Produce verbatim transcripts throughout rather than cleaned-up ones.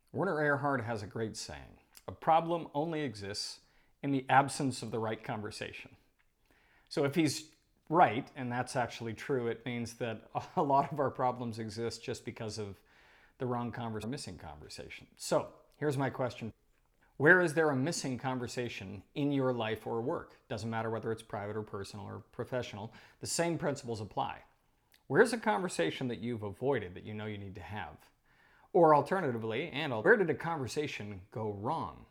Werner Erhard has a great saying: a problem only exists in the absence of the right conversation. So if he's right, and that's actually true, it means that a lot of our problems exist just because of the wrong conversation, missing conversation. So here's my question. Where is there a missing conversation in your life or work? Doesn't matter whether it's private or personal or professional, the same principles apply. Where's a conversation that you've avoided that you know you need to have? Or alternatively, and where did a conversation go wrong?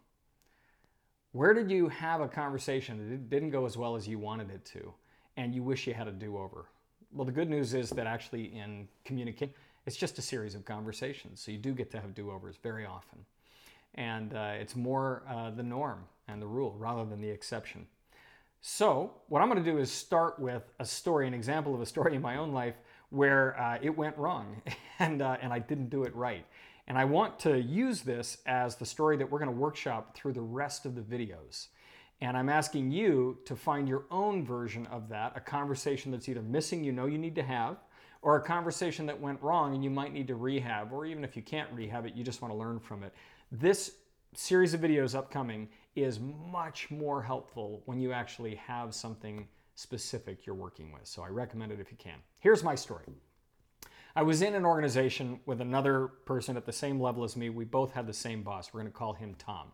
Where did you have a conversation that didn't go as well as you wanted it to, and you wish you had a do-over? Well, the good news is that actually in communication, it's just a series of conversations. So you do get to have do-overs very often. And uh, it's more uh, the norm and the rule rather than the exception. So what I'm going to do is start with a story, an example of a story in my own life where uh, it went wrong and, uh, and I didn't do it right. And I want to use this as the story that we're going to workshop through the rest of the videos. And I'm asking you to find your own version of that, a conversation that's either missing, you know you need to have, or a conversation that went wrong and you might need to rehab, or even if you can't rehab it, you just want to learn from it. This series of videos upcoming is much more helpful when you actually have something specific you're working with. So I recommend it if you can. Here's my story. I was in an organization with another person at the same level as me. We both had the same boss. We're going to call him Tom.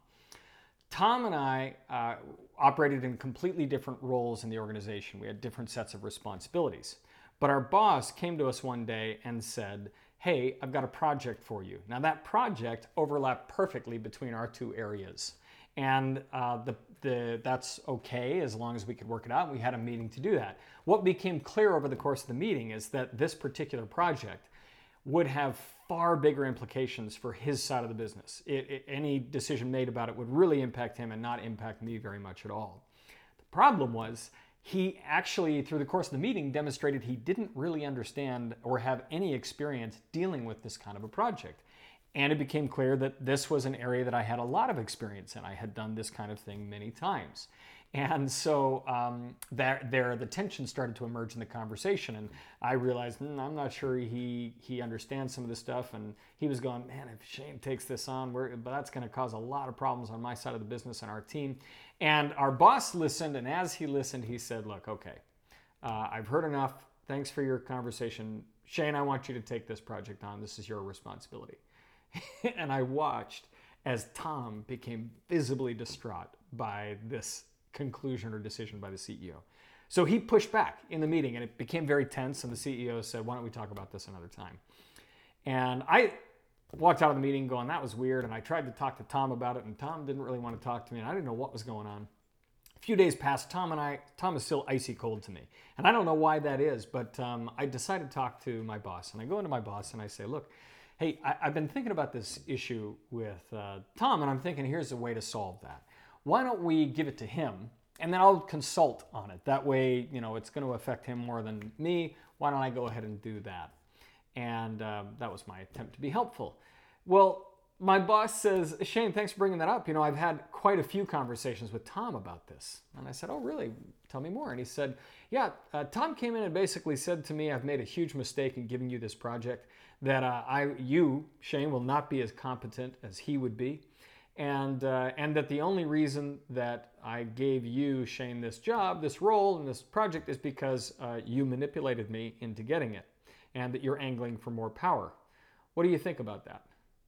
Tom and I uh, operated in completely different roles in the organization. We had different sets of responsibilities. But our boss came to us one day and said, hey, I've got a project for you. Now that project overlapped perfectly between our two areas. And uh, the, the, that's okay as long as we could work it out. We had a meeting to do that. What became clear over the course of the meeting is that this particular project would have far bigger implications for his side of the business. It, it, any decision made about it would really impact him and not impact me very much at all. The problem was, he actually, through the course of the meeting, demonstrated he didn't really understand or have any experience dealing with this kind of a project. And it became clear that this was an area that I had a lot of experience in. I had done this kind of thing many times. And so um, there, there, the tension started to emerge in the conversation, and I realized, mm, I'm not sure he he understands some of this stuff. And he was going, man, if Shane takes this on, we're, but that's going to cause a lot of problems on my side of the business and our team. And our boss listened, and as he listened, he said, look, okay, uh, I've heard enough. Thanks for your conversation. Shane, I want you to take this project on. This is your responsibility. And I watched as Tom became visibly distraught by this conclusion or decision by the C E O. So he pushed back in the meeting, and it became very tense, and the C E O said, why don't we talk about this another time? And I walked out of the meeting going, that was weird, and I tried to talk to Tom about it, and Tom didn't really want to talk to me, and I didn't know what was going on. A few days passed. Tom and I, Tom is still icy cold to me, and I don't know why that is, but um, I decided to talk to my boss, and I go into my boss and I say, look, hey, I, I've been thinking about this issue with uh, Tom, and I'm thinking here's a way to solve that. Why don't we give it to him, and then I'll consult on it. That way, you know, it's going to affect him more than me. Why don't I go ahead and do that? And uh, that was my attempt to be helpful. Well, my boss says, Shane, thanks for bringing that up. You know, I've had quite a few conversations with Tom about this. And I said, oh, really? Tell me more. And he said, yeah, uh, Tom came in and basically said to me, I've made a huge mistake in giving you this project, that uh, I, you, Shane, will not be as competent as he would be. And, uh, and that the only reason that I gave you, Shane, this job, this role, and this project is because uh, you manipulated me into getting it, and that you're angling for more power. What do you think about that?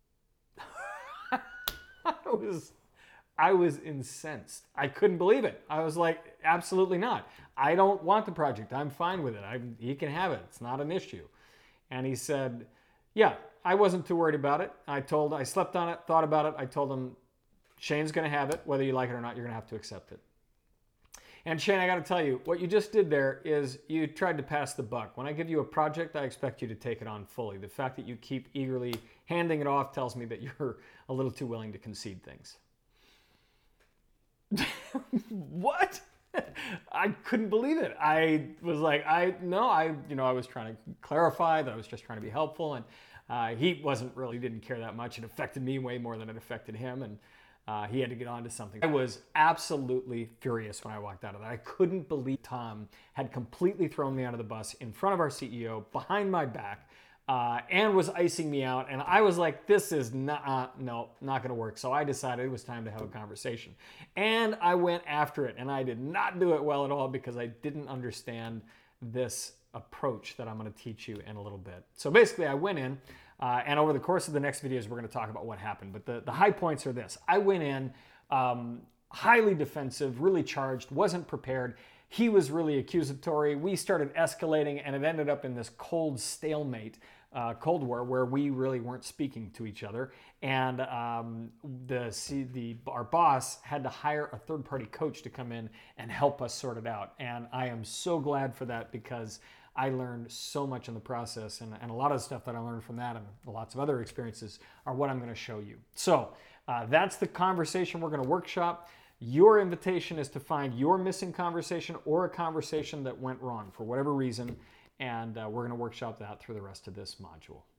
I was, I was incensed. I couldn't believe it. I was like, absolutely not. I don't want the project. I'm fine with it. I, he can have it. It's not an issue. And he said, yeah, I wasn't too worried about it. I told, I slept on it, thought about it. I told him, Shane's going to have it. Whether you like it or not, you're going to have to accept it. And Shane, I got to tell you, what you just did there is you tried to pass the buck. When I give you a project, I expect you to take it on fully. The fact that you keep eagerly handing it off tells me that you're a little too willing to concede things. What? I couldn't believe it. I was like, I, no, I, you know, I was trying to clarify that I was just trying to be helpful. And uh, he wasn't really, didn't care that much. It affected me way more than it affected him. And uh, he had to get on to something. I was absolutely furious when I walked out of that. I couldn't believe Tom had completely thrown me under the bus in front of our C E O, behind my back, uh, and was icing me out. And I was like, this is not, uh, no, not going to work. So I decided it was time to have a conversation. And I went after it, and I did not do it well at all because I didn't understand this approach that I'm going to teach you in a little bit. So basically I went in, uh, and over the course of the next videos, we're going to talk about what happened. But the, the high points are this. I went in um, highly defensive, really charged, wasn't prepared. He was really accusatory. We started escalating, and it ended up in this cold stalemate, uh, Cold War, where we really weren't speaking to each other. And um, the, see, the our boss had to hire a third-party coach to come in and help us sort it out. And I am so glad for that because I learned so much in the process, and, and a lot of the stuff that I learned from that and lots of other experiences are what I'm going to show you. So uh, that's the conversation we're going to workshop. Your invitation is to find your missing conversation or a conversation that went wrong for whatever reason, and uh, we're going to workshop that through the rest of this module.